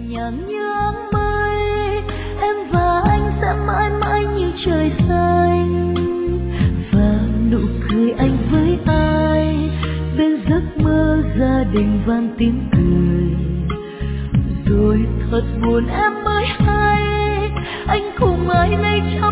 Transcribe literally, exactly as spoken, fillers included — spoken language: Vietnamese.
nhàng như áng mây, em và anh sẽ mãi mãi như trời xanh. Và nụ cười anh với ai bên giấc mơ gia đình vang tiếng cười. Rồi thật buồn em mới hay anh cùng ai nay trong